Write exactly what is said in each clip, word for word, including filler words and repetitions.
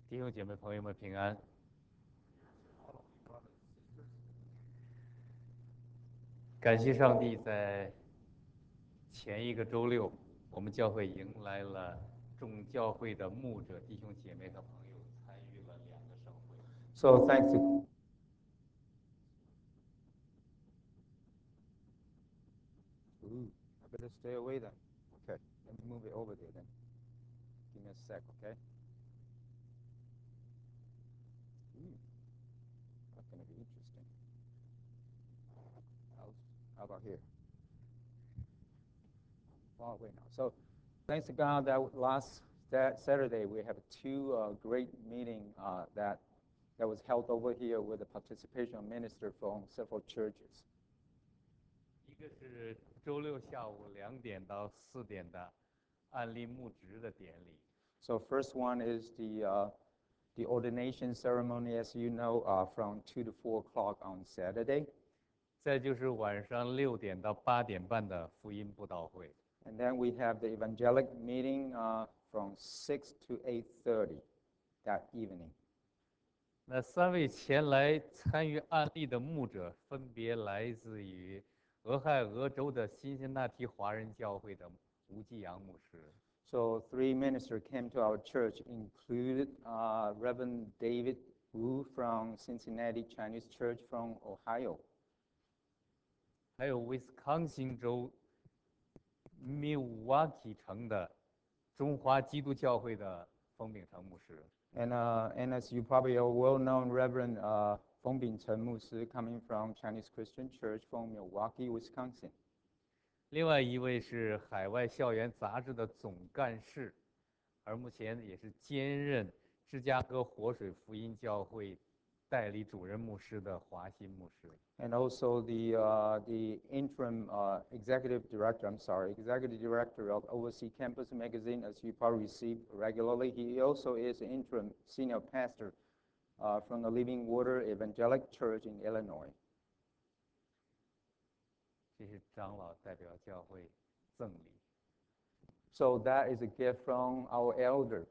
弟兄姐妹朋友们平安。感谢上帝，在前一个周六，我们教会迎来了众教会的牧者、弟兄姐妹和朋友，参与了两个盛会。 So thanks to Ooh, I better stay away then. Okay, let me move it over there then. Give me a sec, okay? Ooh, that's gonna be interesting. How, how about here? Far away now. So thanks to God that last Saturday we have two uh, great meeting uh, that that was held over here with the participation of ministers from several churches. 一个是周六下午两点到四点的案例牧职的典礼。 So first one is the uh, the ordination ceremony, as you know, uh, from two to four o'clock on Saturday. 再就是晚上六点到八点半的福音布道会。 And then we have the evangelic meeting uh, from six to eight thirty that evening. 那三位前来参与案例的牧者，分别来自于俄亥俄州的辛辛那提华人教会的吴继阳牧师。 So three ministers came to our church, included uh, Reverend David Wu from Cincinnati Chinese Church from Ohio. 还有威斯康星州 Milwaukee 城的中华基督教会的冯秉成牧师。 And, uh, and as you probably are well-known, Reverend uh, Feng Bingchen Musi coming from Chinese Christian Church from Milwaukee, Wisconsin. 另外一位是海外校园杂志的总干事，而目前也是兼任芝加哥活水福音教会代理主任牧师的华新牧师。 And also the uh, the interim uh, executive director, I'm sorry, executive director of Overseas Campus Magazine, as you probably receive regularly. He also is an interim senior pastor uh, from the Living Water Evangelic Church in Illinois. 这是长老代表教会赠礼。 So that is a gift from our elder.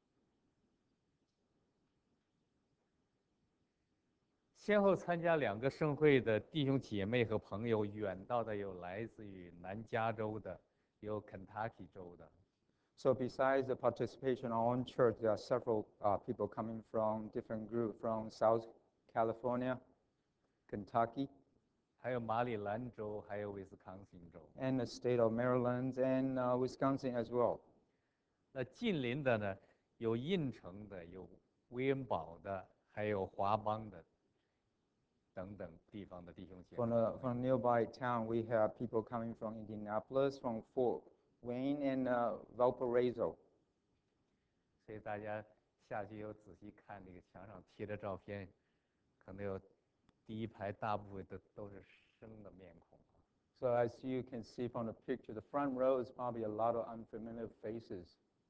先后参加两个盛会的弟兄姐妹和朋友，远道的有来自于南加州的，有 Kentucky 州的。 So besides the participation on church, there are several uh, people coming from different groups from South California, Kentucky, 还有马里兰州，还有威斯康星州。 and the state of Maryland and uh, Wisconsin as well. 那近邻的呢，有印城的，有威恩堡的，还有华邦的，等等地方的弟兄姐妹。 From the from nearby town, we have people coming from Indianapolis, from Fort Wayne, and uh, Valparaiso. 所以大家下去有仔细看这个墙上贴的照片，可能有第一排大部分的都是生的面孔。 So as you can see from the picture, the front row is probably a lot of unfamiliar faces.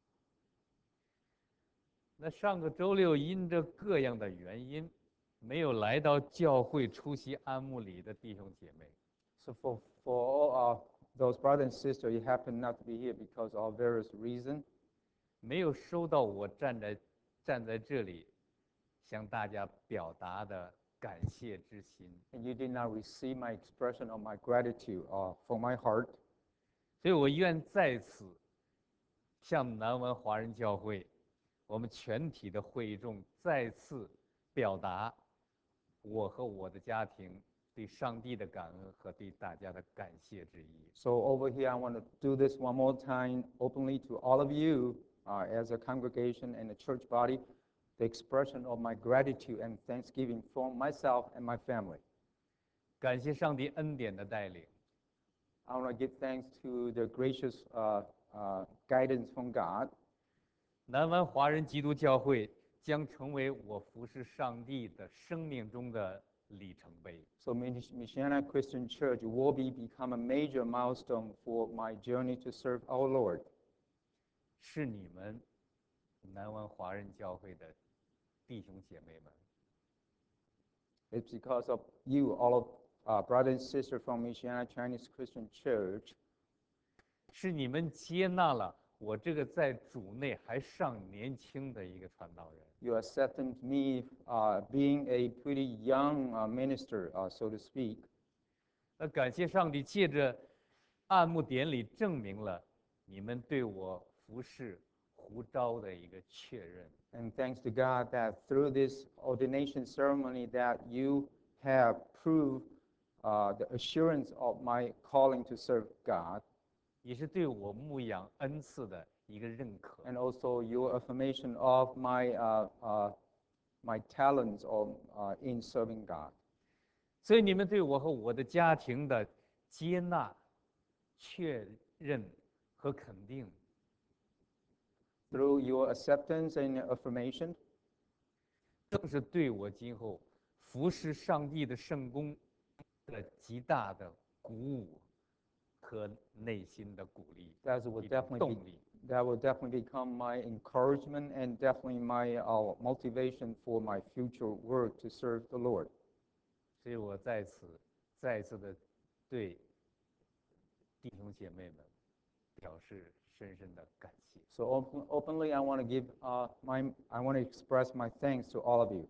那上个周六因着各样的原因，没有来到教会出席安牧礼的弟兄姐妹。 So for for all uh, those brothers and sisters, you happen not to be here because of various reasons. 没有收到我站在站在这里向大家表达的感谢之心。 And you did not receive my expression of my gratitude uh, from my heart. 所以我愿在此向南湾华人教会，我们全体的会众再次表达我和我的家庭对上帝的感恩和对大家的感谢之意。 So over here, I want to do this one more time openly to all of you uh, as a congregation and a church body, the expression of my gratitude and thanksgiving from myself and my family. 感谢上帝恩典的带领。 I want to give thanks to the gracious uh, uh, guidance from God. 南湾华人基督教会将成为我服侍上帝的生命中的里程碑。 So Michiana Christian Church will be become a major milestone for my journey to serve our Lord. 是你们南湾华人教会的弟兄姐妹们， It's because of you, all of uh, brothers and sisters from Michiana Chinese Christian Church. 是你们接纳了我这个在主内还尚年轻的一个传道人。 You accepted me uh, being a pretty young uh, minister, uh, so to speak. 那感谢上帝，借着按牧典礼证明了你们对我服侍呼召的一个确认。 And thanks to God that through this ordination ceremony that you have proved uh, the assurance of my calling to serve God. 也是对我牧养恩赐的一个认可。 And also your affirmation of my uh, uh, my talents of, uh, in serving God. 所以你们对我和我的家庭的接纳、确认和肯定， Through your acceptance and affirmation, 正是对我今后服侍上帝的圣功的极大的鼓舞和内心的鼓励， that will 一种 definitely 动 be, 力。 that will definitely become my encouragement and definitely my uh, motivation for my future work to serve the Lord. 所以我在此再一次的对弟兄姐妹们表示深深的感谢。 So open, openly, I want to give uh, my, I want to express my thanks to all of you.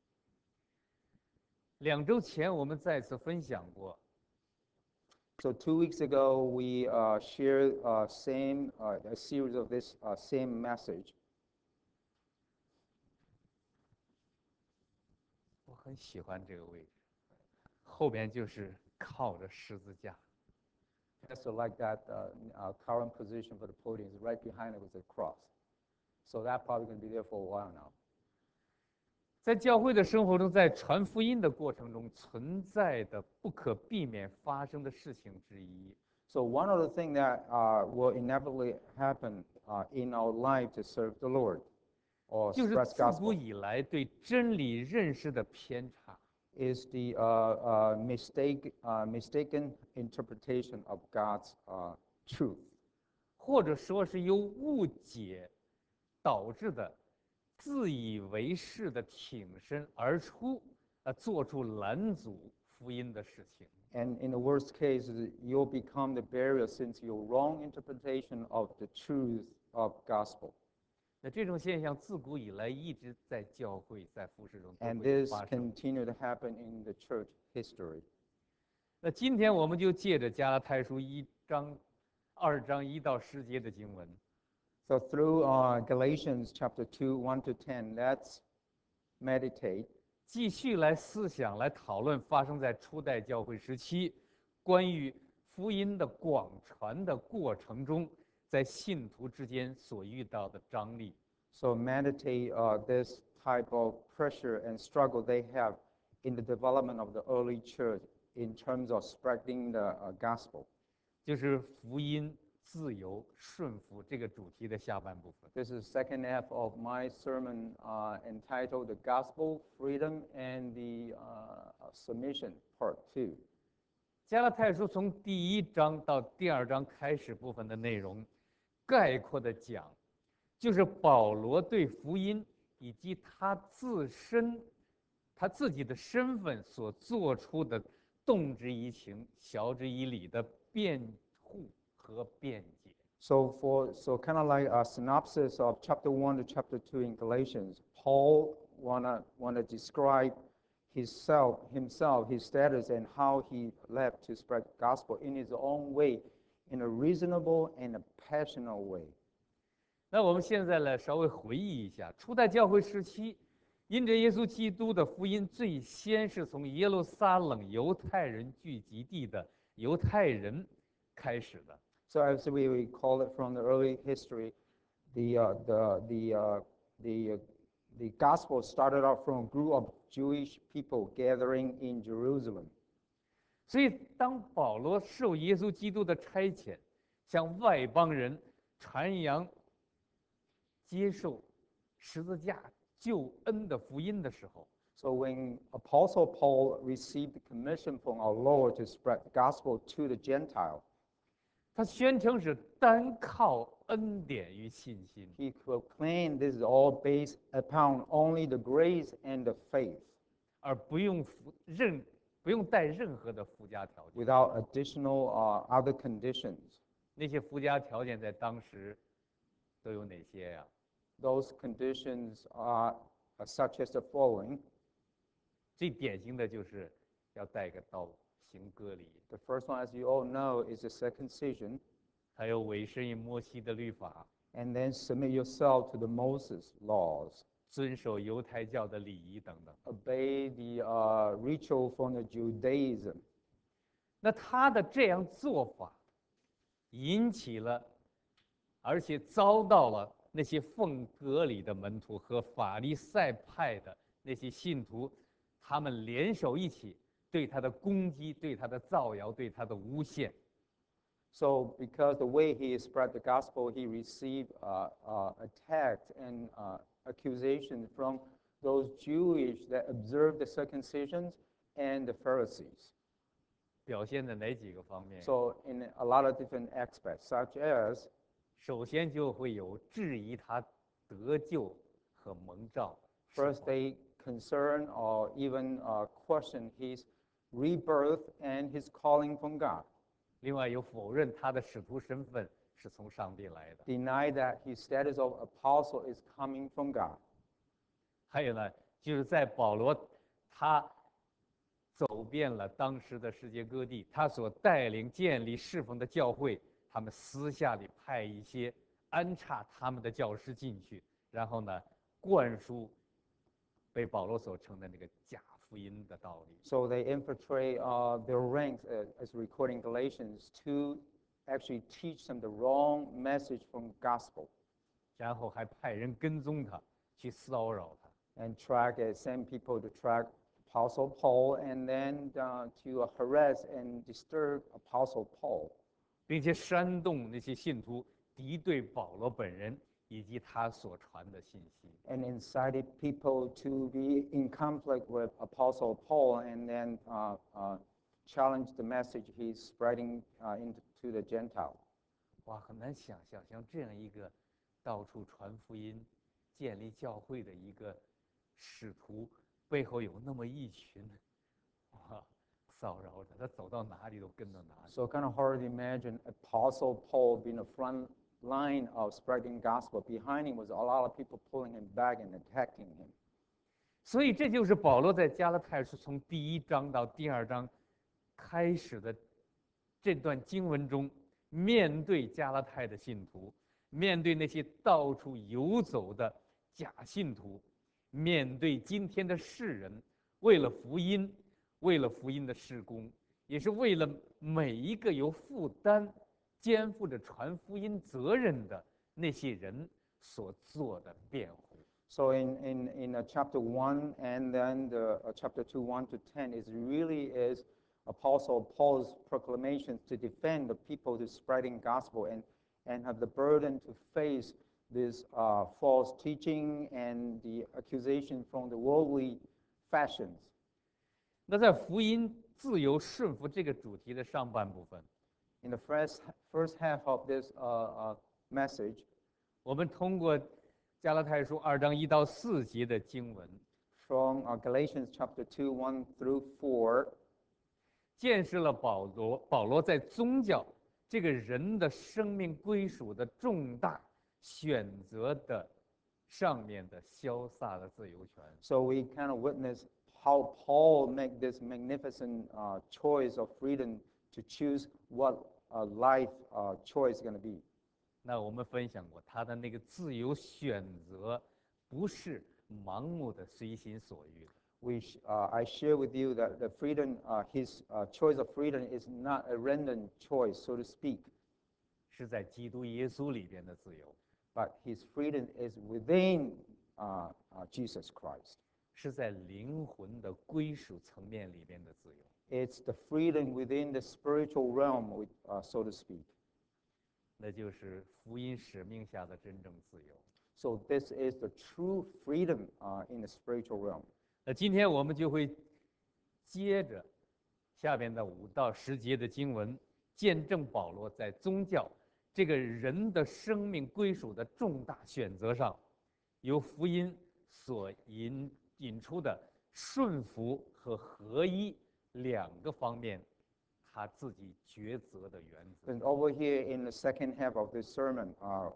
两周前我们再次分享过， So two weeks ago, we uh, shared uh, same uh, a series of this uh, same message. 我很喜欢这个位置，后边就是靠着十字架。 Just like that uh, uh, current position for the podium is right behind it was a cross. So that probably going to be there for a while now. 在教会的生活中，在传福音的过程中存在的不可避免发生的事情之一， So one of the things that uh, will inevitably happen uh, in our life to serve the Lord or 就是 express 自古 gospel 以来对真理认识的偏差。 is the uh, uh, mistake, uh, mistaken interpretation of God's uh, truth. 或者说是由误解导致的自以为是的挺身而出，呃，做出拦阻福音的事情。 And in the worst case, you'll become the barrier since your wrong interpretation of the truth of gospel. 那这种现象自古以来一直在教会在服饰中都 And 会 this 发生。 continue to happen in the church history. 那今天我们就借着加拉太书一章、二章一到十节的经文， So through uh, Galatians chapter two, one to ten, let's meditate 继续来思想、来讨论发生在初代教会时期关于福音的广传的过程中，在信徒之间所遇到的张力。 So meditate uh, this type of pressure and struggle they have in the development of the early church in terms of spreading the uh, gospel. 就是福音、自由、顺服这个主题的下半部分。 This is the second half of my sermon uh, entitled The Gospel, Freedom, and the uh, Submission, Part two. 加拉太书从第一章到第二章开始部分的内容，概括的讲，就是保罗对福音以及他自身、他自己的身份所做出的动之以情、晓之以理的辩护和辩解。 So for so kind of like a synopsis of chapter one to chapter two in Galatians, Paul wanna wanna describe himself, himself, his status, and how he left to spread gospel in his own way, in a reasonable and a passionate way. 那我们现在来稍微回忆一下，初代教会时期，因着耶稣基督的福音，最先是从耶路撒冷犹太人聚集地的犹太人开始的。 So as we recall it from the early history, the uh, the the uh, the uh, the gospel started out from a group of Jewish people gathering in Jerusalem. 所以，当保罗受耶稣基督的差遣，向外邦人传扬、接受十字架救恩的福音的时候， So when Apostle Paul received the commission from our Lord to spread the gospel to the Gentile, 他宣称是单靠恩典与信心， he proclaimed this is all based upon only the grace and the faith, 而不用附任不用带任何的附加条件。 without additional uh, other conditions. 那些附加条件在当时都有哪些呀？ Those conditions are uh, such as the following. 最典型的就是要带个刀行割礼， The first one, as you all know, is the circumcision, 还有委身于摩西的律法， and then submit yourself to the Moses laws, 遵守犹太教的礼仪等等。 obey the uh, ritual from the Judaism. 那他的这样做法，引起了，而且遭到了那些奉割礼的门徒和法利赛派的那些信徒，他们联手一起对他的攻击、对他的造谣、对他的诬陷。 So, because the way he spread the gospel, he received uh, uh, attacks and uh, accusations from those Jewish that observed the circumcisions and the Pharisees. 表现在哪几个方面？ So, in a lot of different aspects, such as 首先就会有质疑他得救和蒙召是 first 否 they concern or even uh, question his rebirth and his calling from God, 另外有否认他的使徒身份是从上帝来的， deny that his status of apostle is coming from God. 还有呢，就是在保罗他走遍了当时的世界各地，他所带领建立侍奉的教会，他们私下里派一些安插他们的教师进去，然后呢，灌输被保罗所称的那个假福音的道理。 So they infiltrate uh, their ranks, uh, as recording Galatians, to actually teach them the wrong message from gospel 然后还派人跟踪他，去骚扰他。 and track it, send people to track Apostle Paul and then uh, to uh, harass and disturb Apostle Paul, 并且煽动那些信徒敌对保罗本人以及他所传的信息。 and incited people to be in conflict with Apostle Paul and then uh, uh, challenge the message he's spreading uh, into to the Gentile. 哇，很难想象，像这样一个到处传福音、建立教会的一个使徒，背后有那么一群哇骚扰着他，走到哪里都跟到哪里。 So kind of hard to imagine Apostle Paul being the front line of spreading gospel. Behind him was a lot of people pulling him back and attacking him. 所以这就是保罗在加拉太书从第一章到第二章开始的这段经文中，面对加拉太的信徒，面对那些到处游走的假信徒，面对今天的世人，为了福音，为了福音的事工，也是为了每一个有负担、肩负着传福音责任的那些人所做的辩护。 So in, in, in uh, chapter one and then the uh, chapter two, one to ten is really is Apostle Paul's proclamation to defend the people who's spreading gospel and, and have the burden to face this uh, false teaching and the accusation from the worldly fashions. 那在福音自由顺服这个主题的上半部分， In the first, first half of this uh, uh, message, 我们通过加拉太书二章一到四节的经文， from uh, Galatians chapter two, one through four, 见识了保罗保罗在宗教这个人的生命归属的重大选择的上面的潇洒的自由权。 so we kind of witness how Paul made this magnificent uh, choice of freedom to choose what uh, life uh, choice is going to be. 那我们分享过，他的那个自由选择不是盲目的随心所欲的， We, sh- uh, I share with you that the freedom, uh, his uh, choice of freedom is not a random choice, so to speak, 是在基督耶稣里边的自由， but his freedom is within uh, uh, Jesus Christ. 是在灵魂的归属层面里边的自由。 It's the freedom within the spiritual realm, with, uh, so to speak. 那就是福音使命下的真正自由。 So this is the true freedom uh, in the spiritual realm. 那今天我们就会接着下边的五到十节的经文，见证保罗在宗教这个人的生命归属的重大选择上，由福音所引引出的顺服和合一两个方面，他自己抉择的原则。 And over here in the second half of this sermon, uh,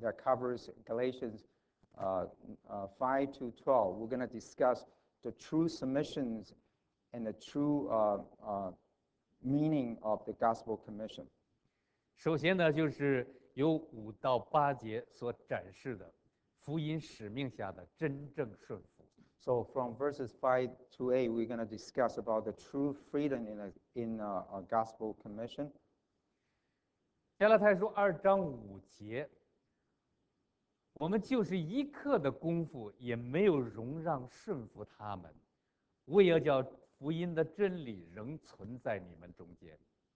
that covers Galatians uh, uh, five to twelve. We're going to discuss the true submissions and the true uh, uh, meaning of the gospel commission. 首先呢，就是由五到八节所展示的福音使命下的真正顺服。 So from verses five to eight, we're going to discuss about the true freedom in a, in a, a gospel commission. 加拉太书二章五节，我们就是一刻的功夫也没有容让顺服他们，为要叫福音的真理仍存在你们中间。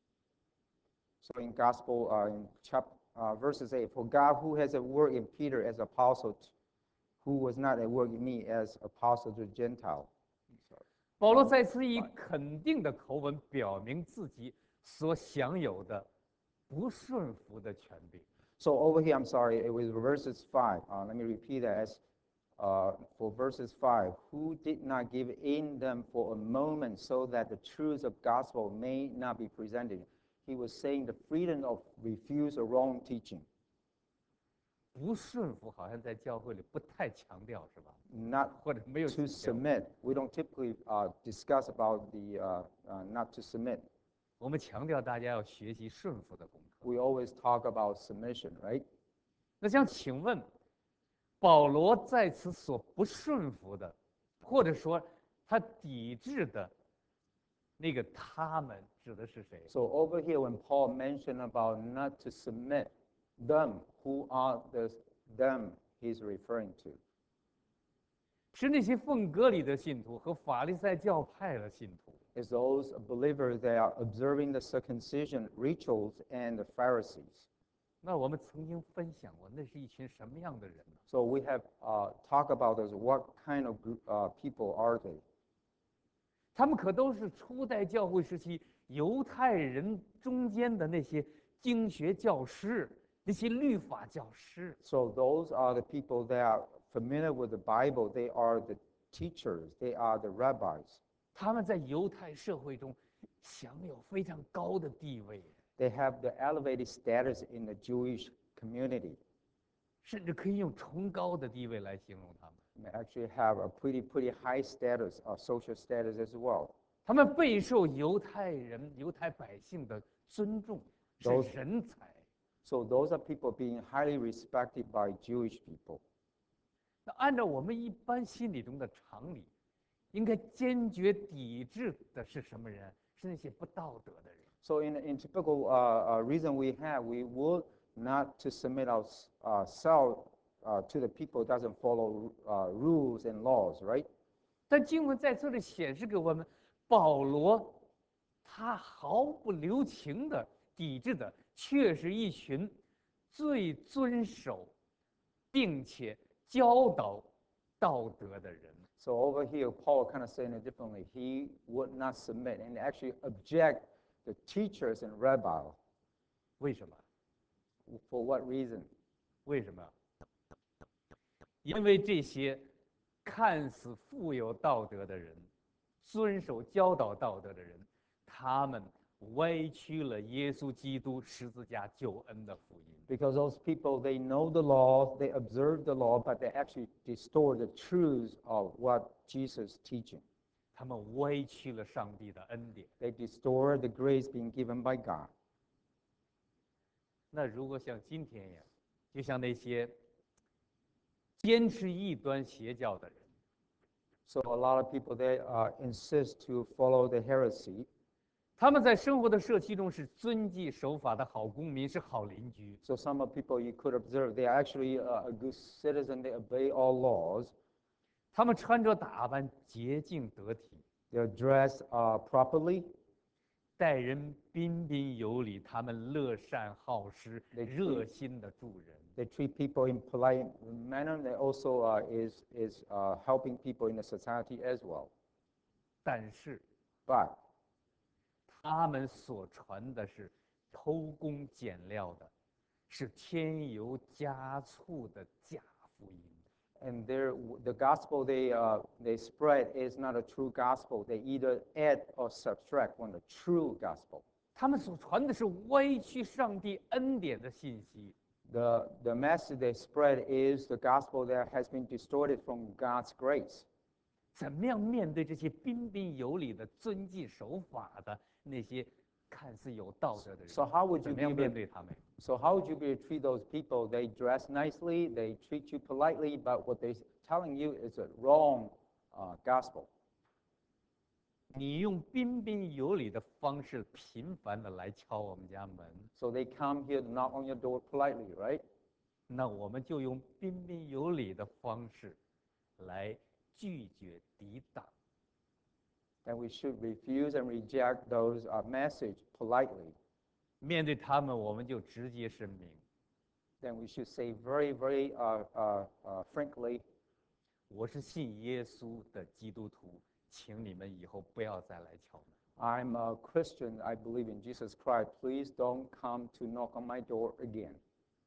So in gospel, uh, in chap, uh, verses eight, for God who has a work in Peter as apostle, who was not at work in me as apostle to Gentile. 保罗再次以肯定的口吻表明自己所享有的不顺服的权柄。 So over here, I'm sorry, it was verses five. Uh, let me repeat that as uh, for verses five, who did not give in them for a moment so that the truths of gospel may not be presented. He was saying the freedom of refuse a wrong teaching. 不顺服好像在教会里不太强调，是吧？ Not 或者没有 to 强调。 submit. We don't typically uh, discuss about the uh, uh, not to submit. 我们强调大家要学习顺服的功课。 We always talk about submission, right? 那想请问，保罗在此所不顺服的，或者说他抵制的那个他们指的是谁？ So over here, when Paul mentioned about not to submit, them, who are the them he's referring to? 是那些奉割礼的信徒和法利赛教派的信徒。 Is those believers that are observing the circumcision rituals and the Pharisees. 那我们曾经分享过，那是一群什么样的人呢？ So we have uh, talked about this. What kind of group, uh, people are they? 他们可都是初代教会时期犹太人中间的那些经学教师，那些律法教师。 So those are the people that are familiar with the Bible. They are the teachers. They are the rabbis. 他们在犹太社会中享有非常高的地位， They have the elevated status in the Jewish community. 甚至可以用崇高的地位来形容他们。 They actually have a pretty, pretty high status, uh, social status as well. 他们备受犹太人、犹太百姓的尊重，是 Those- 人才。 So those are people being highly respected by Jewish people. 那按照我们一般心理中的常理，应该坚决抵制的是什么人？是那些不道德的人。 So in, in typical uh, uh, reason we have, we would not to submit ourselves uh, to the people who doesn't follow uh, rules and laws, right? 但经文在这里显示给我们，保罗他毫不留情的抵制的，却是一群最遵守并且教导道德的人。 So over here, Paul kind of saying it differently. He would not submit and actually object the teachers and rabbi. 为什么？ For what reason? 为什么？因为这些看似富有道德的人，遵守教导道德的人，他们歪曲了耶稣基督十字架救恩的福音。 Because those people, they know the law, they observe the law, but they actually distort the truths of what Jesus is teaching. 他们歪曲了上帝的恩典。 They distort the grace being given by God. 那如果像今天一样，就像那些坚持异端邪教的人， So a lot of people, they uh, insist to follow the heresy. 他们在生活的社区中是遵纪守法的好公民，是好邻居。 So some of people you could observe, they are actually uh, a good citizen, they obey all laws. 他们穿着打扮洁净得体， They're dressed uh, properly. 待人彬彬有礼，他们乐善好施， They 热心的助人。 They treat people in polite manner. They also uh, is, is uh, helping people in the society as well. 但是 But 他们所传的是偷工减料的，是添油加醋的假福音。 and their, the gospel they, uh, they spread is not a true gospel. They either add or subtract from the true gospel. 他们所传的是歪曲上帝恩典的信息。 The, the message they spread is the gospel that has been distorted from God's grace. 怎么样面对这些彬彬有礼的、遵纪守法的那些看似有道德的人？ So how would 怎 you 么样 be 面 able, 对他们？ so how would you be able to treat those people? They dress nicely, they treat you politely, but what they're telling you is a wrong uh, gospel. 你用彬彬有礼的方式频繁的来敲我们家门， So they come here to knock on your door politely, right? 那我们就用彬彬有礼的方式来拒绝抵挡。 Then we should refuse and reject those uh, message politely. 面对他们，我们就直接声明： Then we should say very, very uh, uh, uh, frankly, 我是信耶稣的基督徒，请你们以后不要再来敲门。 I'm a Christian, I believe in Jesus Christ. Please don't come to knock on my door again.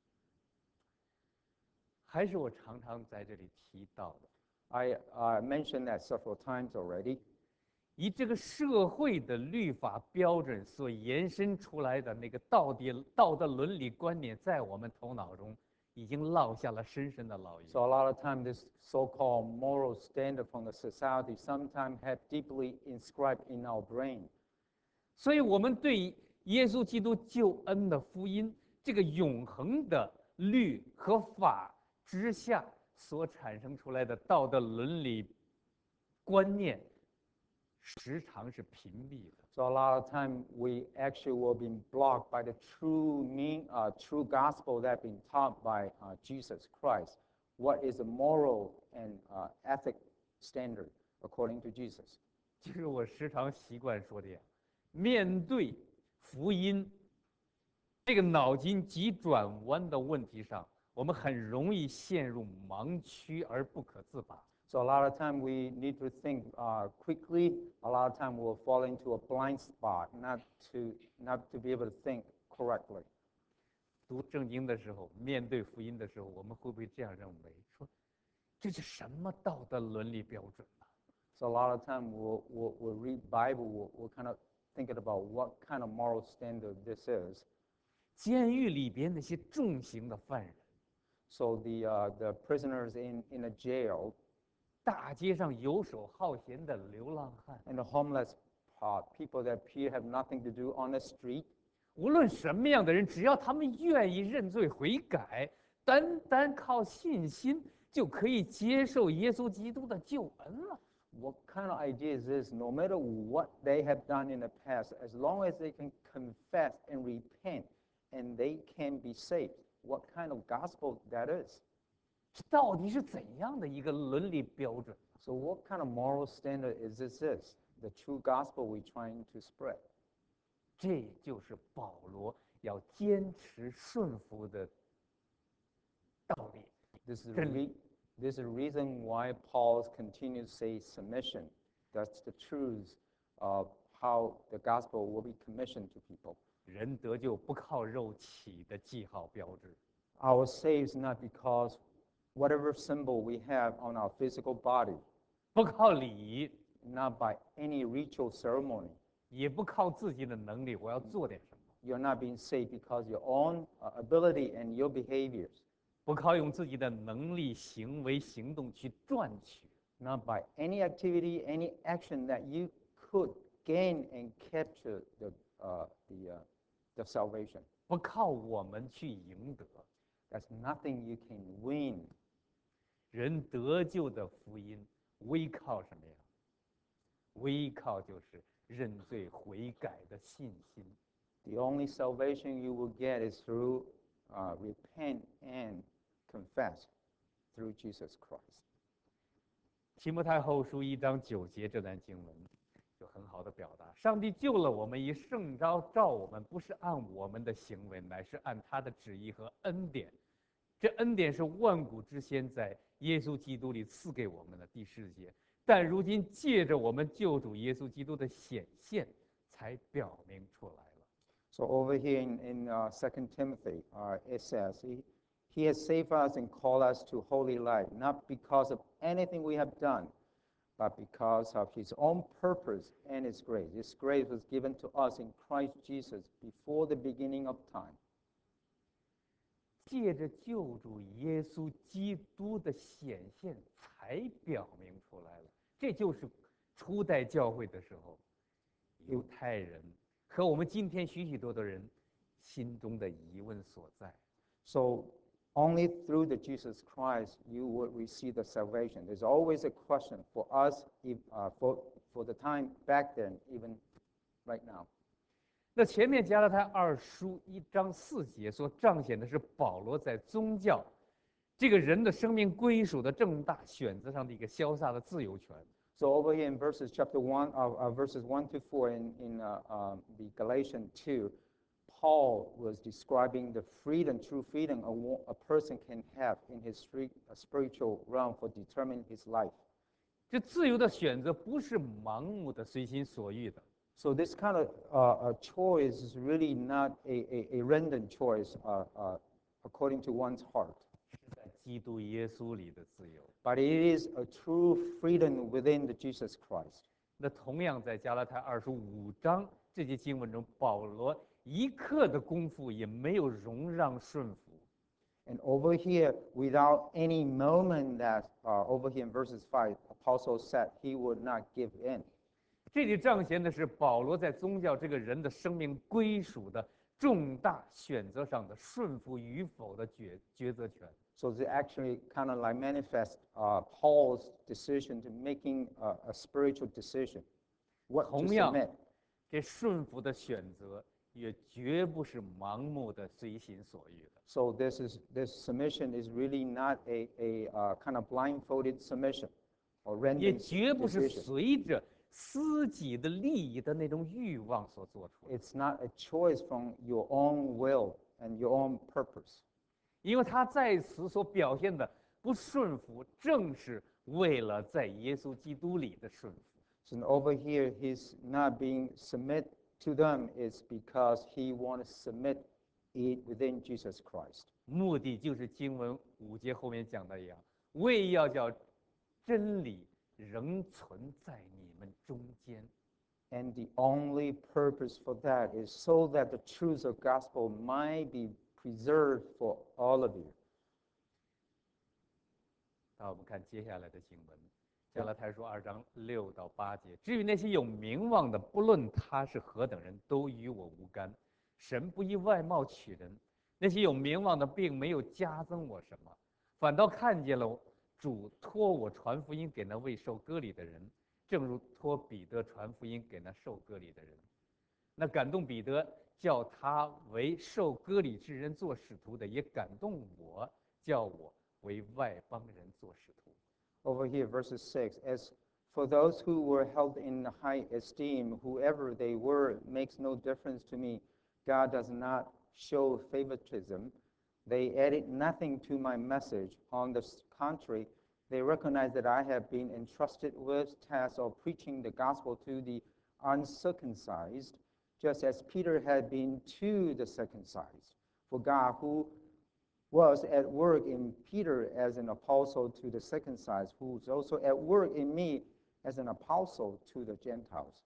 还是我常常在这里提到的， I uh, mentioned that several times already. 以这个社会的律法标准所延伸出来的那个道德道德伦理观念，在我们头脑中已经烙下了深深的烙印。 So a lot of time, this so-called moral standard from the society sometimes have deeply inscribed in our brain. 所以，我们对耶稣基督救恩的福音，这个永恒的律和法之下所产生出来的道德伦理观念，时常是屏蔽的。 So a lot of time, we actually will be blocked by the true mean, uh, true gospel that been taught by uh, Jesus Christ. What is a moral and uh, ethic standard according to Jesus? 就是我时常习惯说的呀，面对福音这个脑筋急转弯的问题上，我们很容易陷入盲区而不可自拔。 So a lot of time we need to think uh, quickly. A lot of time we'll fall into a blind spot, not to not to be able to think correctly. 读圣经的时候，面对福音的时候，我们会不会这样认为？说这是什么道德伦理标准呢？ So a lot of time we'll, we'll, we'll read Bible, we'll, we're kind of thinking about what kind of moral standard this is. 监狱里边那些重刑的犯人， So the, uh, the prisoners in, in a jail 大街上游手好闲的流浪汉， and the homeless uh, people that appear have nothing to do on the street. 无论什么样的人，只要他们愿意认罪悔改，单单靠信心就可以接受耶稣基督的救恩了。 What kind of idea is this? No matter what they have done in the past, as long as they can confess and repent and they can be saved, what kind of gospel that is? 这到底是怎样的一个伦理标准？ So what kind of moral standard is this is? The true gospel we're trying to spread. 这就是保罗要坚持顺服的道理。 This is, the 真理。 re- this is the reason why Paul continues to say submission. That's the truth of how the gospel will be commissioned to people. 人得救不靠肉体的记号标志， Our save is not because whatever symbol we have on our physical body, 不靠礼仪， not by any ritual ceremony. 也不靠自己的能力，我要做点什么， You're not being saved because your own uh, ability and your behaviors, 不靠用自己的能力、行为、行动去赚取， not by any activity, any action that you could gain and capture the, uh, the, uh, the salvation. 不靠我们去赢得。 That's nothing you can win. 人得救的福音，微靠什么呀？微靠就是认罪悔改的信心。 The only salvation you will get is through uh, repent and confess through Jesus Christ. 提摩太后书一章九节这段经文，就很好的表达：上帝救了我们，以圣召召我们，不是按我们的行为，乃是按他的旨意和恩典。这恩典是万古之先在耶稣基督里赐给我们的第四节，但如今借着我们救主耶稣基督的显现，才表明出来了。 So over here in, in uh, Second Timothy, uh, it says, he, he has saved us and called us to holy life, not because of anything we have done, but because of his own purpose and his grace. His grace was given to us in Christ Jesus before the beginning of time. 借着救主耶稣基督的显现才表明出来了。这就是初代教会的时候，犹太人和我们今天许许多多人心中的疑问所在。 So only through the Jesus Christ you would receive the salvation. There's always a question for us, if, uh, for, for the time back then, even right now. 那前面加拉太二书一章四节所彰显的是保罗在宗教这个人的生命归属的正大选择上的一个潇洒的自由权。 So over here in verses chapter one, uh, uh, verses one to four in, in uh, uh, the Galatians two, Paul was describing the freedom, true freedom a, a person can have in his free, uh, spiritual realm for determining his life. 这自由的选择不是盲目的随心所欲的。 So this kind of uh, a choice is really not a, a, a random choice uh, uh, according to one's heart. 是在基督耶稣里的自由。 But it is a true freedom within the Jesus Christ. 那同样在加拉太二十五章这节经文中，保罗一刻的功夫也没有容让顺服。 And over here, without any moment that, uh, over here in verses five, Apostle said he would not give in. 这里彰显的是保罗在宗教这个人的生命归属的重大选择上的顺服与否的抉抉择权。 So they actually kind of like manifest uh, Paul's decision to making a, a spiritual decision, what to 同样 submit. 这顺服的选择也绝不是盲目的随心所欲的。 So this is this submission is really not a, a uh, kind of blindfolded submission or 也 random 绝不是 decision. 随着私己的利益的那种欲望所做出的， It's not a choice from your own will and your own purpose. 因为他在此所表现的不顺服，正是为了在耶稣基督里的顺服。 So over here, he's not being submit to them is because he wants to submit it within Jesus Christ. 目的就是经文五节后面讲的一样，为要叫真理仍存在你们中间。 And the only purpose for that is so that the truth of gospel might be preserved for all of you. 那我们看接下来的经文，加拉太书二章六到八节。至于那些有名望的，不论他是何等人，都与我无干。神不以外貌取人，那些有名望的并没有加增我什么，反倒看见了主托我传福音给那未受割礼的人，正如托彼得传福音给那受割礼的人。那感动彼得，叫他为受割礼之人做使徒的，也感动我，叫我为外邦人做使徒。 Over here, verses six, as for those who were held in high esteem, whoever they were makes no difference to me. God does not show favoritism. They added nothing to my message. On the contrary, they recognize that I have been entrusted with task of preaching the gospel to the uncircumcised, just as Peter had been to the circumcised. For God, who was at work in Peter as an apostle to the circumcised, who is also at work in me as an apostle to the Gentiles.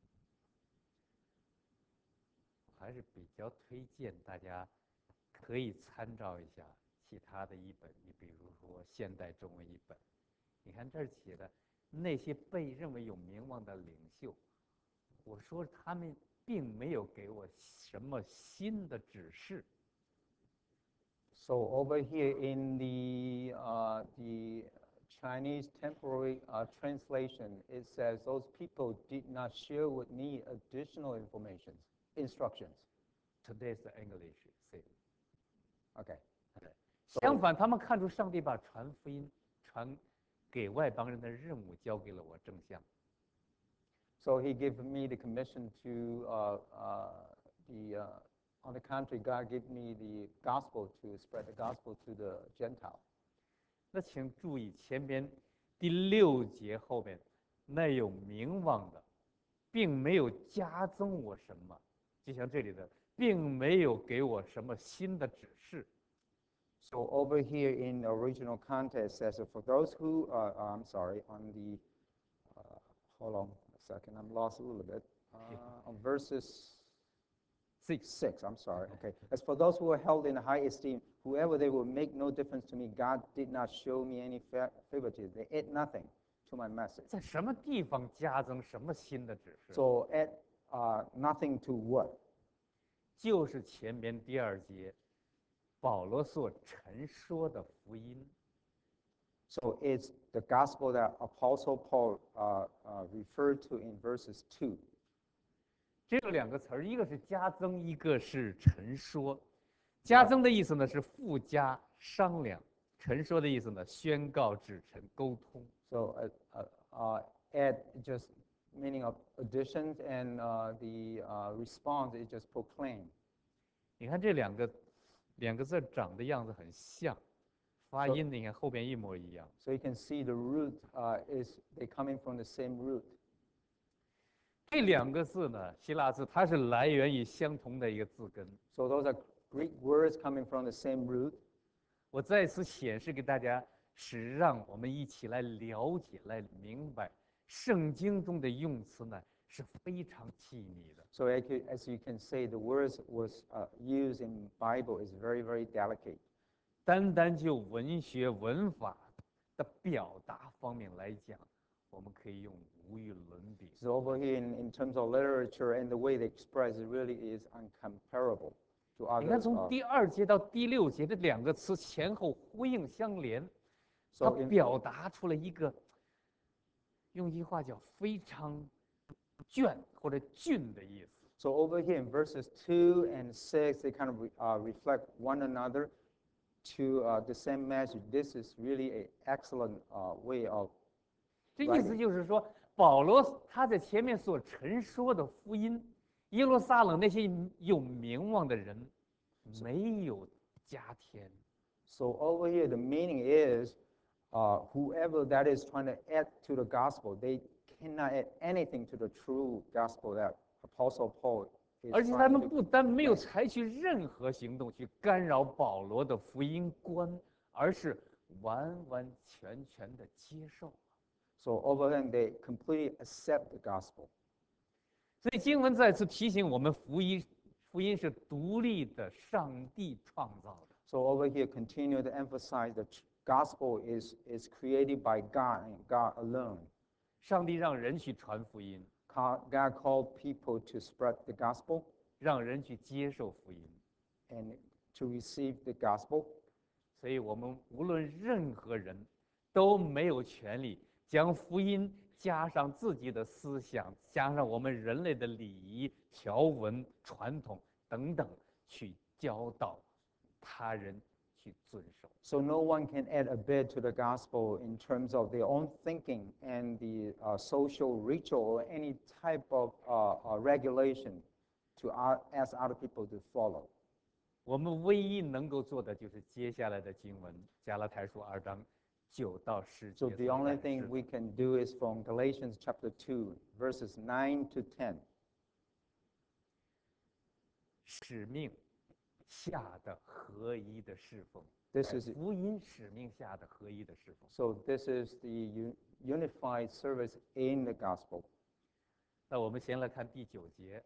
还是比较推荐大家可以参照一下其他的一本，你比如说现代中文译本，你看这儿写的那些被认为有名望的领袖，我说他们并没有给我什么新的指示。 So over here in the uh, the Chinese temporary uh, translation, it says those people did not share with me additional information, instructions. Today's English say. Okay. 相反，他们看出上帝把传福音传给外邦人的任务交给了我正相。 So he gave me the commission to uh, uh, the. Uh, On the contrary, God gave me the gospel to spread the gospel to the Gentile. 那请注意前边第六节后边，那有名望的，并没有加增我什么，就像这里的，并没有给我什么新的指示。 So over here in the original context says, for those who, uh, I'm sorry, on the, uh, hold on a second, I'm lost a little bit. Uh, on verses Six. Six, I'm sorry. Okay. As for those who are held in high esteem, whoever they will make no difference to me. God did not show me any fa- favoritism. They add nothing to my message. 在什么地方加增什么新的指示？ So add uh, nothing to what? 就是前边第二节保罗所陈说的福音。 So it's the gospel that Apostle Paul uh, uh, referred to in verses two. 这有两个词儿，一个是加增，一个是陈说。加增的意思呢是附加、商量；陈说的意思呢宣告、指陈、沟通。 So uh, uh, uh, add just meaning of additions, and uh, the uh, response is just proclaim. 你看这两个两个字长的样子很像，发 So- 音你看后边一模一样。 So you can see the root uh, is they coming from the same root. 这两个字呢，希腊字它是来源于相同的一个字根。 So those are Greek words coming from the same root. 我在此显示给大家，是让我们一起来了解、来明白，圣经中的用词呢是非常细腻的。 So as you- as you can say, the words was uh, used in Bible is very, very delicate. 单单就文学文法的表达方面来讲，我们可以用无与伦比。 So over here in, in terms of literature and the way they express, it really is uncomparable to 你看， others. 从 uh, 第二节到第六节这两个词前后呼应相连，它 So in- 表达出了一个，用一句话叫非常倦或者俊的意思。 So over here in verses two and six, they kind of re- uh, reflect one another to uh, the same message. This is really an excellent uh, way of 这意思就是说，保罗他在前面所陈说的福音，耶路撒冷那些有名望的人没有加添。 So over here, the meaning is uh, whoever that is trying to add to the gospel, they cannot add anything to the true gospel that Apostle Paul is 而且他 trying 们 to. 不单没有采取任何行动去干扰保罗的福音观，而是完完全全的接受。 So over there, they completely accept the gospel. 所以经文再次提醒我们，福音福音是独立的，上帝创造的。 So over here, continue to emphasize the tr- gospel is, is created by God and God alone. 上帝让人去传福音， God God called people to spread the gospel 让人去接受福音。 and to receive the gospel. 所以我们无论任何人都没有权利将福音加上自己的思想，加上我们人类的礼仪、条文、传统等等，去教导他人去遵守。 So no one can add a bit to the gospel in terms of their own thinking and the uh, social ritual or any type of uh, uh, regulation to uh, ask other people to follow. 我们唯一能够做的就是接下来的经文，加拉太书二章九到十 So 节 the 所 only 展示 thing 的。 we can do is from Galatians chapter two, verses nine to ten. 使命下的合一的侍奉， This 在 is- 福音使命下的合一的侍奉。 So this is the u- unified service in the gospel. 那我们先来看第九节。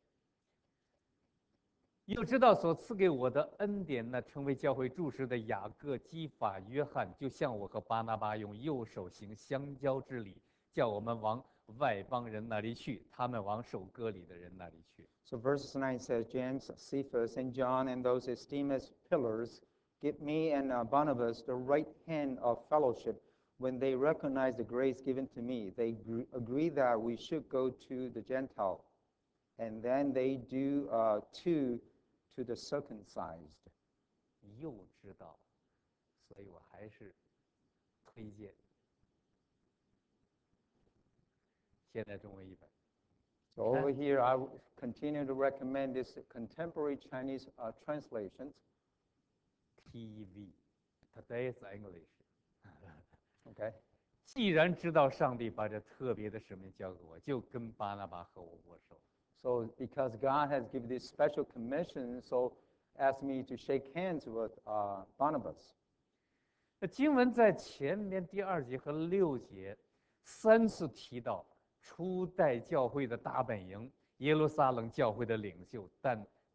又知道所赐给我的恩典呢，成为教会柱石的雅各、基法、约翰，就像我和巴拿巴用右手行相交之礼，叫我们往外邦人那里去，他们往受割礼的人那里去。 So verse nine says, James, Cephas, and John, and those esteemed as pillars, give me and uh, Barnabas the right hand of fellowship. When they recognize the grace given to me, they gr- agree that we should go to the Gentile, and then they do uh, too to the circumcised. 又知道，所以我还是推荐现代中文译本。 So over here, I w- continue to recommend this contemporary Chinese uh, translations. T E V, Today's English。 Okay. 既然知道上帝把这特别的使命交给我，就跟巴拿巴和我握手。 So because God has given this special commission, so asked me to shake hands with uh, Barnabas. 那经文在前面第二节和六节三次提到初代教会的大本营耶路撒冷教会的领袖，但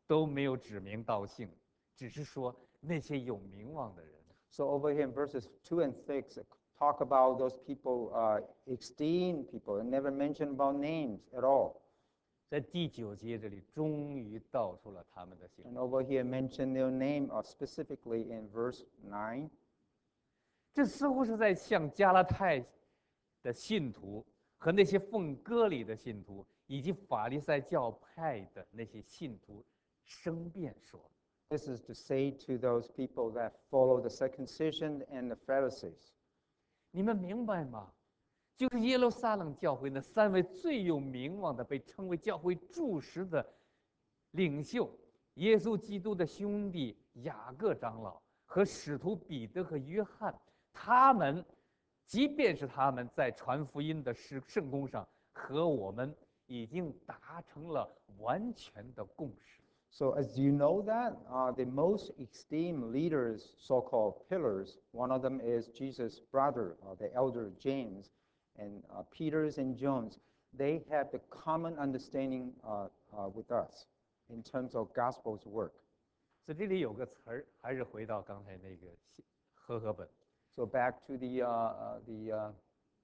都没有指名道姓，只是说那些有名望的人。 So over here in verses two and six, talk about those people, uh, esteem people, and never mention about names at all. 在第九节这里，终于道出了他们的姓 And 名。 over here, mention their name, uh, specifically in verse nine. 这似乎是在向加拉太的信徒和那些奉割礼的信徒，以及法利赛教派的那些信徒申辩说： This is to say to those people that follow the circumcision and the Pharisees. 你们明白吗？就是耶路撒冷教会那三位最有名望的，被称为教会柱石的领袖，耶稣基督的兄弟雅各长老和使徒彼得和约翰，他们，即便是他们在传福音的圣圣工上和我们已经达成了完全的共识。 So as you know that, uh, the most esteemed leaders, so-called pillars, one of them is Jesus' brother, uh, the elder James, and uh, Peter's and John's. They have the common understanding uh, uh, with us in terms of gospel's work. 所以这里有个词儿，还是回到刚才那个和合本， So back to the uh, uh, the uh,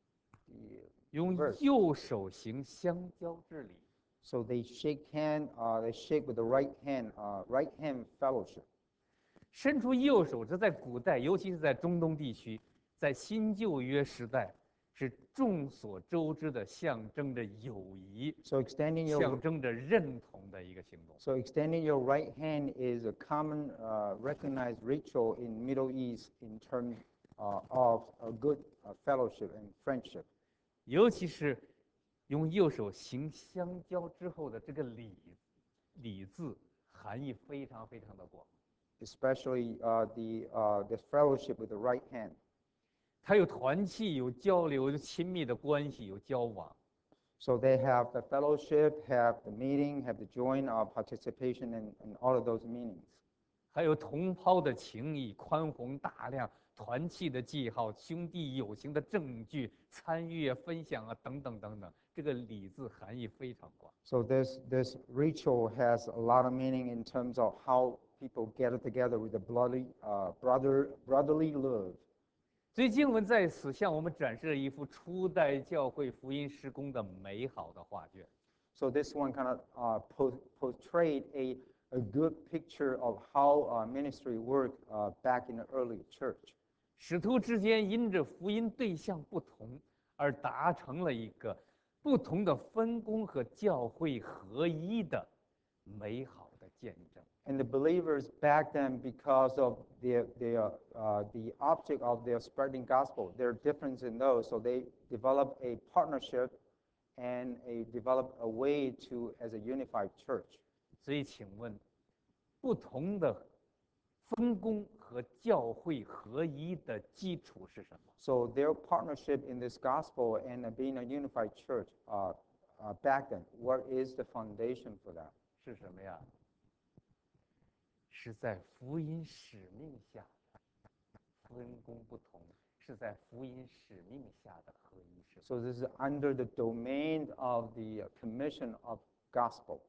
the 用 verse. 右手行相交之礼。 So they shake hand. Uh, they shake with the right hand, uh, right hand fellowship. 伸出右手，这在古代，尤其是在中东地区，在新旧约时代，是众所周知的，象征着友谊、 So extending your 象征着认同的一个行动。 so extending your right hand is a common uh, recognized ritual in Middle East in terms uh, of a good uh, fellowship and friendship. 尤其是用右手行相交之后的这个礼，礼字含义非常非常的广。 Especially uh, the uh, the fellowship with the right hand. 它有团契，有交流，有亲密的关系，有交往。 So they have the fellowship, have the meeting, have the joint uh, participation, and, and all of those meanings. 还有同胞的情谊、宽宏大量、团契的记号、兄弟友情的证据、参与啊、分享啊等等等等，这个礼字含义非常广。 So this this ritual has a lot of meaning in terms of how people gather together with the bloody uh, brother brotherly love. 所以经文在此向我们展示了一幅初代教会福音施工的美好的画卷。 So this one kind of uh, po- portrayed a, a good picture of how uh, ministry worked uh, back in the early church. 使徒之间因着福音对象不同，而达成了一个不同的分工和教会合一的美好的见证。 And the believers back then, because of their, their, uh, the object of their spreading gospel, their difference in those, so they developed a partnership and a developed a way to as a unified church. 所以，请问，不同的分工和教会合一的基础是什么？ So their partnership in this gospel and uh, being a unified church uh, uh, back then, what is the foundation for that? 是什么呀？是在福音使命下分工不同，是在福音使命下的合一是。 So this is under the domain of the uh, commission of gospel.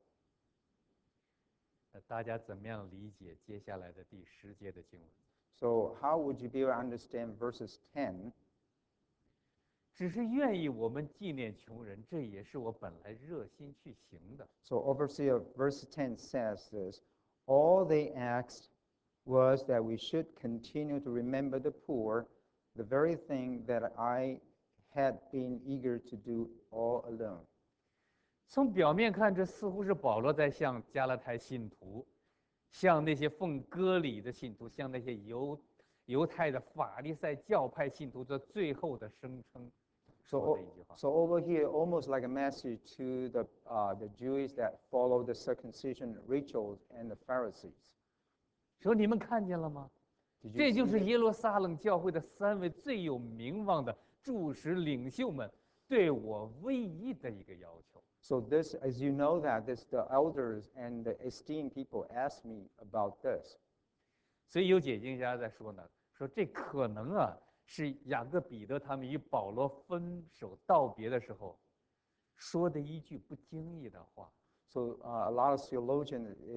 那大家怎么样理解接下来的第十节的经文？ So how would you be able to understand verses ten? 只是愿意我们纪念穷人，这也是我本来热心去行的。 So overseer, verse ten says this, all they asked was that we should continue to remember the poor, the very thing that I had been eager to do all alone. 从表面看，这似乎是保罗在向加拉太信徒，向那些奉割礼的信徒，向那些犹犹太的法利赛教派信徒的最后的声称 So, 说的一句话。 so over here, almost like a message to the, uh, the Jews that follow the circumcision rituals and the Pharisees. 说你们看见了吗？ Did you 这就 see 是 this? 耶路撒冷教会的三位最有名望的柱石领袖们对我唯一的一个要求。 So this, as you know that, this the elders and the esteemed people asked me about this. 所以有解经家在说呢，说这可能啊是雅各彼得他们与保罗分手道别的时候说的一句不经意的话。 So uh, a lot of theologians is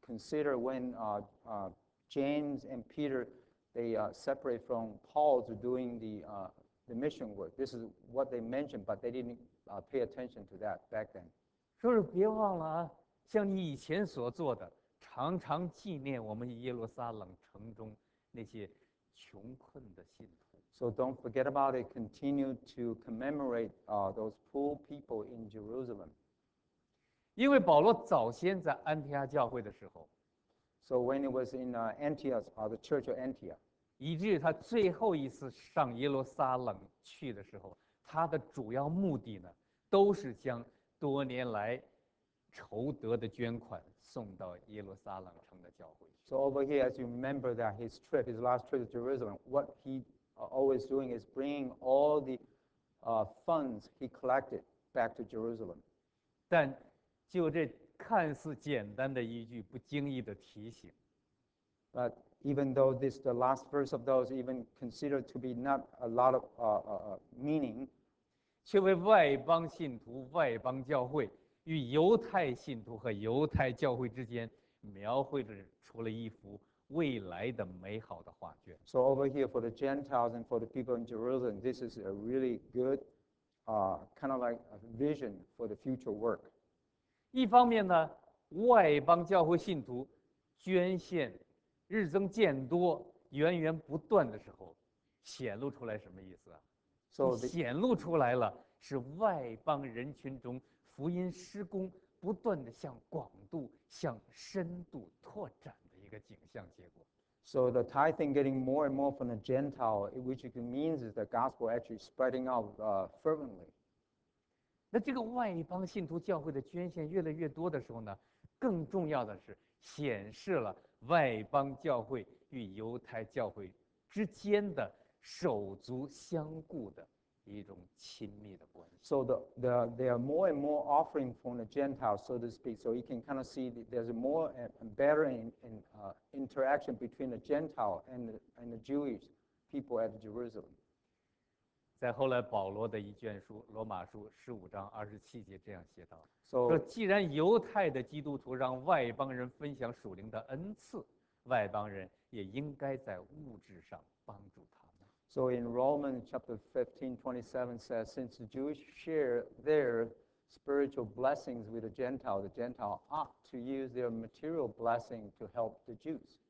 consider when uh, uh, James and Peter they uh, separate from Paul to doing the uh, the mission work. This is what they mentioned, but they didn't uh, pay attention to that back then. 说是别忘了啊，像你以前所做的，常常纪念我们耶路撒冷城中那些穷困的信徒。 So don't forget about it. Continue to commemorate uh, those poor people in Jerusalem. 因为保罗早先在安提阿教会的时候， So when it was in uh, Antioch, uh, the church of Antioch, 以至于他最后一次上耶路撒冷去的时候，他的主要目的呢，都是将多年来筹得的捐款送到耶路撒冷城的教会。 so over here, as you remember that his trip, his last trip to Jerusalem, what he uh, always doing is bringing all the uh, funds he collected back to Jerusalem. 但就这看似简单的一句不经意的提醒， But even though this, the last verse of those, even considered to be not a lot of uh, uh, uh, meaning, 却为外邦信徒、外邦教会与犹太信徒和犹太教会之间描绘着出了一幅未来的美好的画卷。 so over here for the Gentiles and for the people in Jerusalem, this is a really good uh, kind of like a vision for the future work. 一方面呢，外邦教会信徒捐献日增渐多、源源不断的时候，显露出来什么意思啊？ So the, 显露出来了，是外邦人群中福音施工不断的向广度、向深度拓展的一个景象结果。 so the tithing getting more and more from the Gentile, which it means is the gospel actually spreading out uh, fervently. 那这个外邦信徒教会的捐献越来越多的时候呢，更重要的是显示了外邦教会与犹太教会之间的手足相顾的一种亲密的关系。 So the, the, there are more and more offering from the Gentiles, so to speak. So you can kind of see that there's a more and better in, in, uh, interaction between the Gentile and the, and the Jewish people at Jerusalem. 在后来保罗的一卷书《罗马书》十五章二十七节这样写道： So 说既然犹太的基督徒让外邦人分享属灵的恩赐，外邦人也应该在物质上帮助他们。 So in Romans chapter fifteen, twenty-seven says, since the Jews share their spiritual blessings with the Gentile, the Gentile ought to use their material blessing to help the Jews.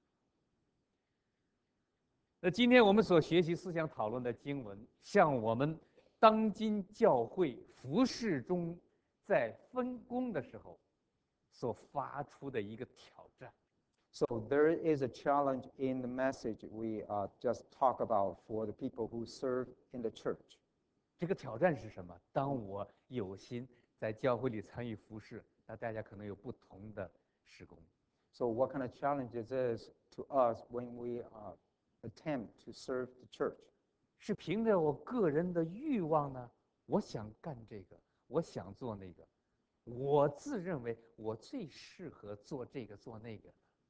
那今天我们所学习思想讨论的经文，向我们当今教会服饰中在分工的时候所发出的一个挑战。 So there is a challenge in the message we uh, just talk about for the people who serve in the church. 这个挑战是什么？当我有心在教会里参与服侍，那大家可能有不同的施工。 So what kind of challenge it is to us when we uh, attempt to serve the church? 是凭着我个人的欲望呢？我想干这个，我想做那个，我自认为我最适合做这个做那个。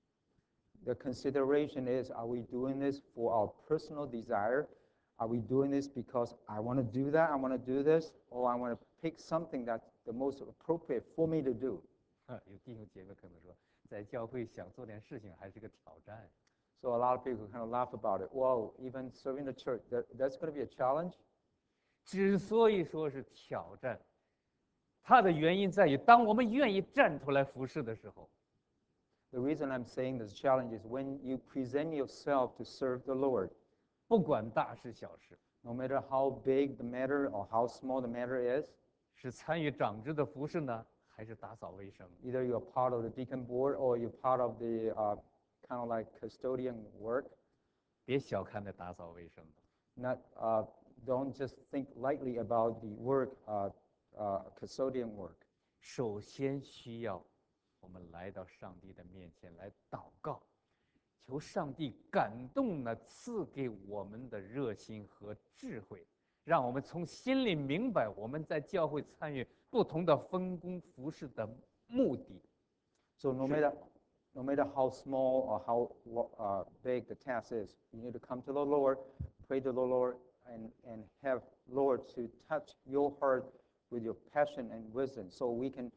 The consideration is, are we doing this for our personal desire? Are we doing this because I want to do that, I want to do this, or I want to pick something that's the most appropriate for me to do? 有弟兄姐妹可能说，在教会想做点事情还是个挑战。 So a lot of people kind of laugh about it. Whoa, even serving the church, that, that's going to be a challenge? 之所以说是挑战，它的原因在于，当我们愿意站出来服侍的时候， The reason I'm saying this challenge is when you present yourself to serve the Lord, 不管大事小事， no matter how big the matter or how small the matter is, 是参与长职的服侍呢，还是打扫卫生， either you're part of the deacon board or you're part of the uh, kind of like custodian work, 别小看那打扫卫生的。 not, uh, don't just think lightly about the work, uh, uh, custodian work. 首先需要我们来到上帝的面前来祷告，求上帝感动呢，赐给我们的热心和智慧，让我们从心里明白我们在教会参与不同的分工服饰的目的。 So no matter, no matter how small or how uh, big the task is, you need to come to the Lord, pray to the Lord, and, and have Lord to touch your heart with your passion and wisdom, so we can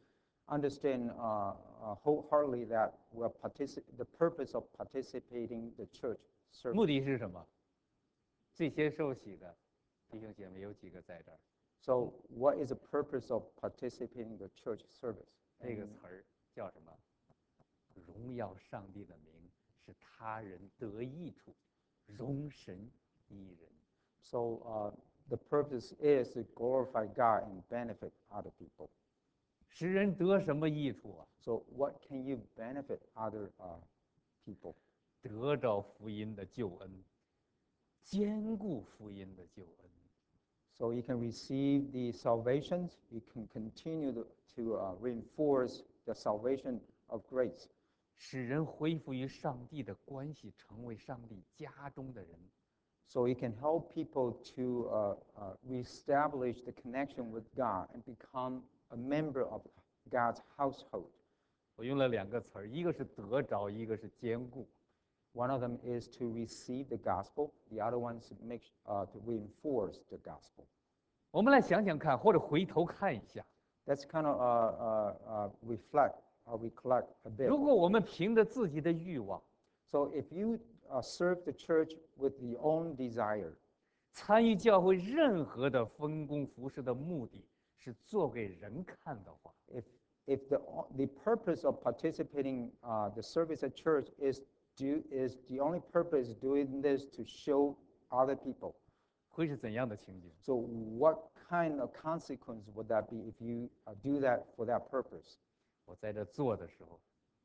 understand uh, uh, wholeheartedly that we're partici- the purpose of participating the church 目 service. 的是什么？这些受洗的弟兄姐妹有几个在这儿？ So, what is the purpose of participating the church service? 这个 And 词儿叫什么？荣耀上帝的名，使他人得益处，荣神益人。 so, uh, the purpose is to glorify God and benefit other people. 使人得什么益处啊？ So, what can you benefit other uh, people? 得着福音的救恩，坚固福音的救恩。 So, you can receive the salvations, you can continue to, to uh, reinforce the salvation of grace. 使人恢复与上帝的关系，成为上帝家中的人。 So, you can help people to uh, uh, reestablish the connection with God and become a member of God's household. 我用了两个词儿，一个是得着，一个是坚固。 One of them is to receive the gospel. The other one is to make uh, to reinforce the gospel. 我们来想想看，或者回头看一下， Let's kind of uh, uh, uh, reflect or recollect a bit. 如果我们凭着自己的欲望， So if you uh, serve the church with your own desire, 参与教会任何的分工服饰的目的是做给人看的话， if if the the purpose of participating uh, the service at church is do is the only purpose doing this to show other people. 会是怎样的情景？ So what kind of consequence would that be if you uh, do that for that purpose? 我在这做的时候，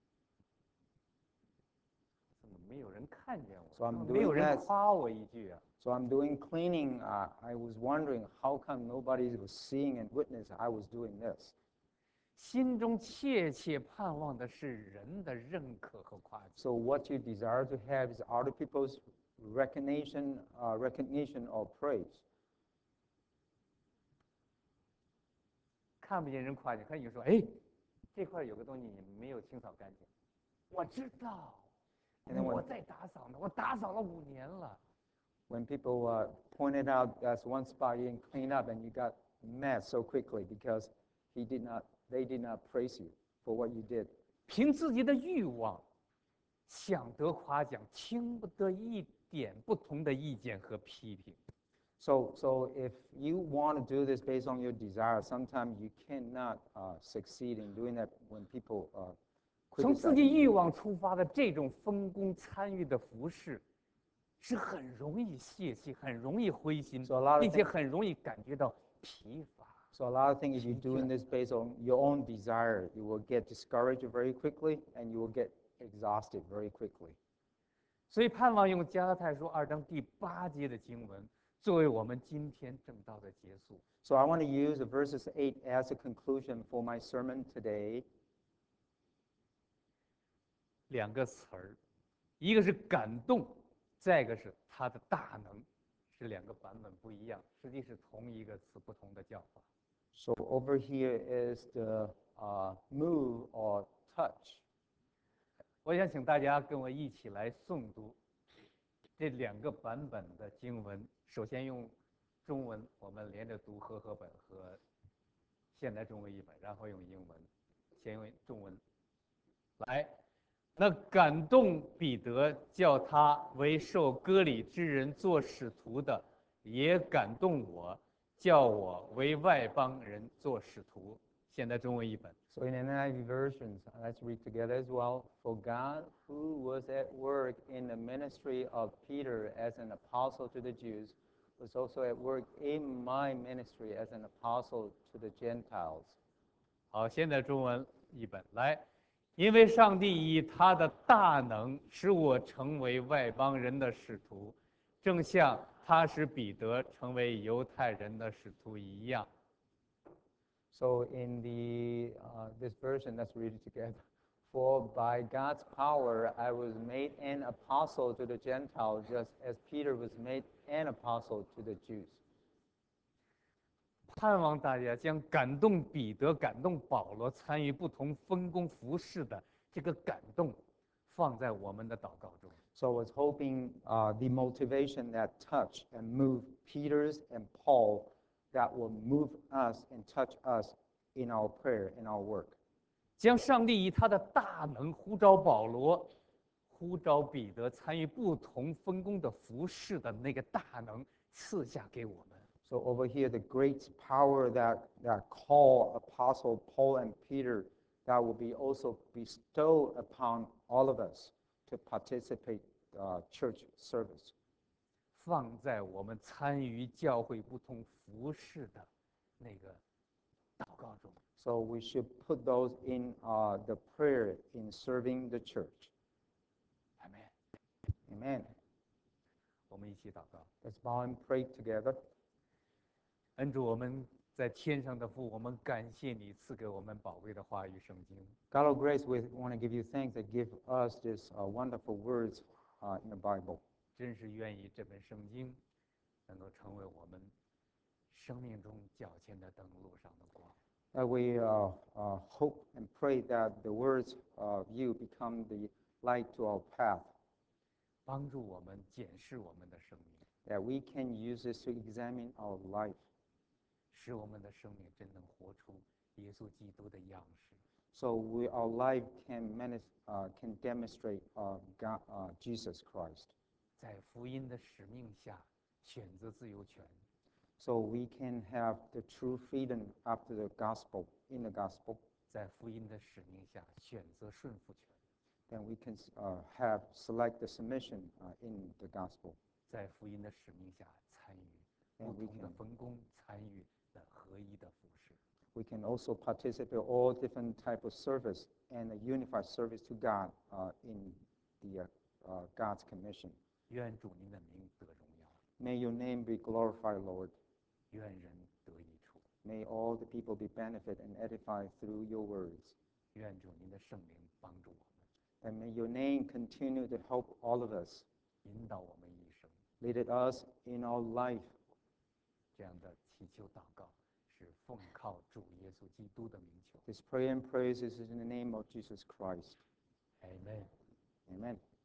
怎么没有人看见我？ So I'm 怎么没有 doing 人 that. 夸我一句啊？ So I'm doing cleaning. Uh, I was wondering how come nobody was seeing and witness I was doing this. 心中切切盼望的是人的认可和夸奖。 So what you desire to have is other people's recognition, uh, recognition or praise. 看不见人夸奖，看你说，哎，这块有个东西你没有清扫干净。我知道， And then when- 我在打扫呢，我打扫了五年了。 When people uh, pointed out that's one spot you didn't clean up and you got mad so quickly because he did not, they did not praise you for what you did. 凭自己的欲望，想得夸奖，听不得一点不同的意见和批评。 So, so if you want to do this based on your desire, sometimes you cannot uh, succeed in doing that when people uh, 从自 criticize 己 you. 欲望出发的这种分工参与的服饰，是很容易泄气，很容易灰心 So a lot，of 并且 things- 很容易感觉到疲乏。 So a lot of things, if you're doing this based on your own desire, you will get discouraged very quickly and you will get exhausted very quickly. 所以盼望用加拉太书二章第八节的经文，作为我们今天正道的结束。 So I want to use the verses eight as a conclusion for my sermon today. 两个词儿，一个是感动，再一个是他的大能，是两个版本不一样，实际是同一个词，不同的叫法。 So over here is the uh, move or touch. 我想请大家跟我一起来诵读这两个版本的经文。首先用中文，我们连着读和合本和现代中文译本，然后用英文。先用中文来。那感动彼得，叫他为受割礼之人做使徒的，也感动我，叫我为外邦人做使徒。现代中文译本。 So in N I V versions, let's read together as well. For God, who was at work in the ministry of Peter as an apostle to the Jews, was also at work in my ministry as an apostle to the Gentiles. 好，现在中文译本来，因为上帝以他的大能使我成为外邦人的使徒，正像他使彼得成为犹太人的使徒一样。 So in the uh, this version, let's read it together. For by God's power I was made an apostle to the Gentiles, just as Peter was made an apostle to the Jews. 盼望大家将感动彼得、感动保罗参与不同分工服饰的这个感动，放在我们的祷告中。 So I was hoping uh, the motivation that touch and move Peter's and Paul, that will move us and touch us in our prayer, in our work. 将上帝以他的大能呼召保罗，呼召彼得参与不同分工的服饰的那个大能赐下给我们。 So over here, the great power that, that call Apostle Paul and Peter, that will be also bestowed upon all of us to participate uh, church service. 放在我们参与教会不同服饰的那个祷告中。 So we should put those in uh, the prayer in serving the church. Amen. Amen. 我们一起祷告。 Let's bow and pray together. 恩主，我们在天上的父，我们感谢你赐给我们宝贵的话语圣经。 God of grace, we want to give you thanks that give us these uh, wonderful words uh, in the Bible. 真是愿意这本圣经能够成为我们生命中脚前的灯，路上的光。 That we uh, uh, hope and pray that the words of you become the light to our path, 帮助我们检视我们的生命， that we can use this to examine our life, 使我们的生命真能活出耶稣基督的样式。 so we, our life can, manis- uh, can demonstrate uh, God, uh, Jesus Christ. 在福音的使命下，选择自由权， So we can have the true freedom after the gospel, in the gospel. 在福音的使命下选择顺服权， Then we can uh, have select the submission uh, in the gospel. 在福音的使命下参与 And 不 we 同的 can- 分工，参与的合一的服饰。 We can also participate in all different type of service and a unified service to God uh, in the uh, uh, God's commission. 愿主您的名得荣耀， May your name be glorified, Lord. 愿人得益处， May all the people be benefited and edified through your words. 愿主您的圣灵帮助我们， And may your name continue to help all of us, 引导我们一生。 lead us in our life. 这样的祈求祷告是奉靠主耶稣基督的名求。 This prayer and praise is in the name of Jesus Christ. Amen。 Amen.